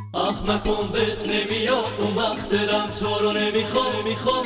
آخ مکن بهت نمیاد اون وقت دلم تو رو نمیخوام.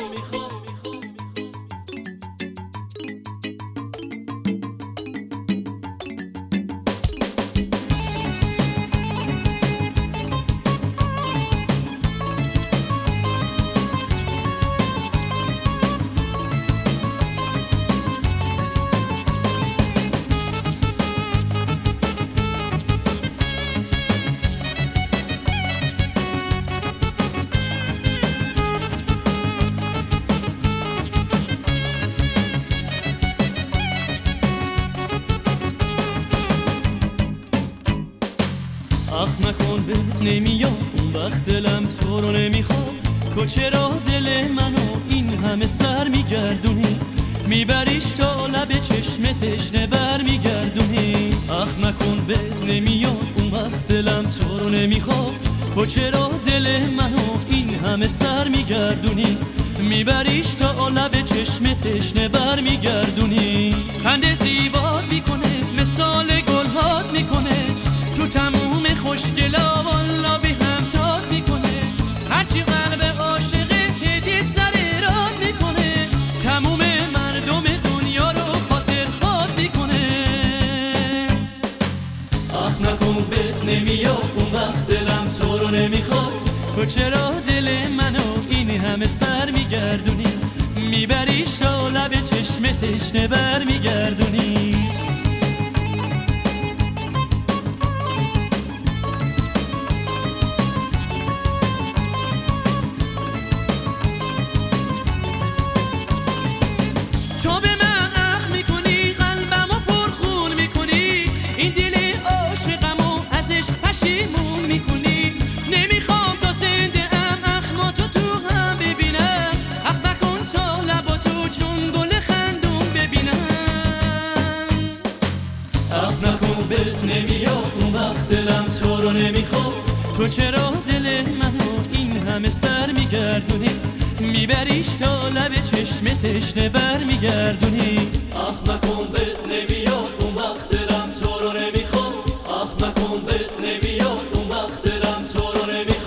آخ مکن بهت نمیاد اون وقت دلم تو رو نمیخواد. تو چرا دل منو این همه سر میگردونی، میبریش تا لب چشم تشنه بر میگردونی. آخ مکن بهت نمیاد اون وقت دلم تو رو نمیخواد. تو چرا دل منو این همه سر میگردونی، میبریش تا لب چشم تشنه بر میگردونی. خنده زیبات میکنه مثال گلهات میکنه، تو تموم خوشگلا والا بی هم تاد میکنه. هرچی قلب عاشقه هدیه سر راد میکنه، تموم مردم دنیا رو خاطر خواد میکنه. آخ نکن بهت نمیاد اون وقت دلم تو رو نمیخواد. تو چرا دل منو این همه سر میگردونی، میبریش تا لب چشم تشنه بر میگردونی. بهت نمیاد اون وقت دلم تو رو نمیخواد. تو چرا دل منو این همه سر میگردونی، میبریش تا لب چشم تشنه بر میگردونی. آخ مکن بهت نمیاد اون وقت دلم تو رو نمیخواد. آخ مکن بهت نمیاد اون وقت دلم تو رو نمیخواد.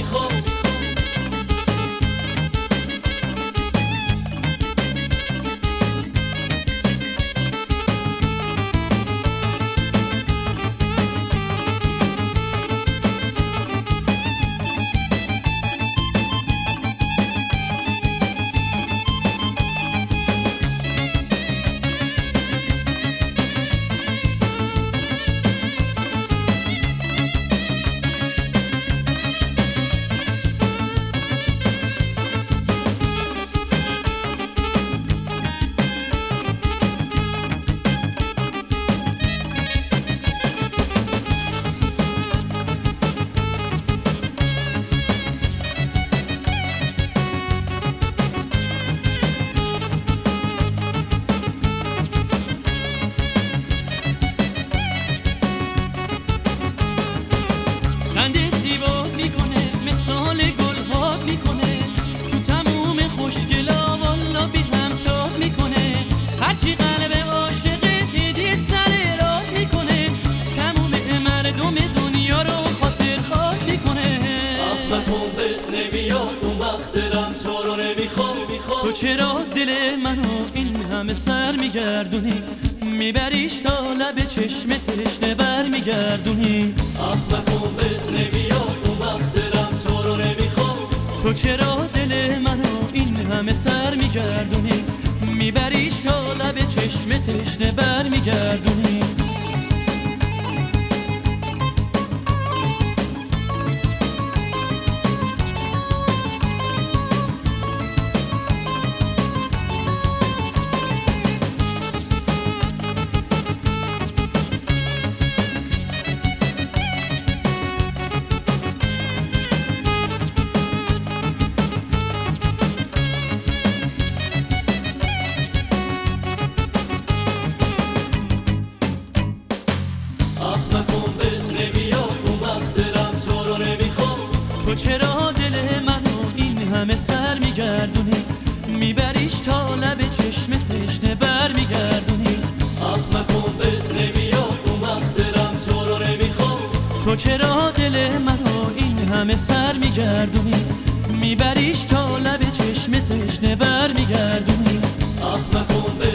خنده زیبات میکنه مثال گلهات میکنه، تو تموم خوشگلا والا بی هم تاب میکنه. هرچی قلب عاشقه هدیه سر راه میکنه، تموم مردم دنیا رو خاطر خواد میکنه. آخ مکن بهت نمیاد اون وقت دلم تو رو نمیخواد. تو چرا دل منو این همه سر میگردونی، میبریش تا لب چشم تشنه بر میگردونی. آخ مکن بهت نمیاد اون وقت دلم تو رو نمیخواد. تو چرا دل منو این همه سر میگردونی، میبریش تا لب چشم تشنه بر میگردونی. تو چرا دل منو این همه سر میگردونی، میبریش تا لب چشم تشنه بر میگردونی. آخ مکن بهت نمیاد اون وقت دلم تو رو نمیخواد. تو چرا دل منو این همه سر میگردونی، میبریش تا لب چشم تشنه بر میگردونی. آخ نکن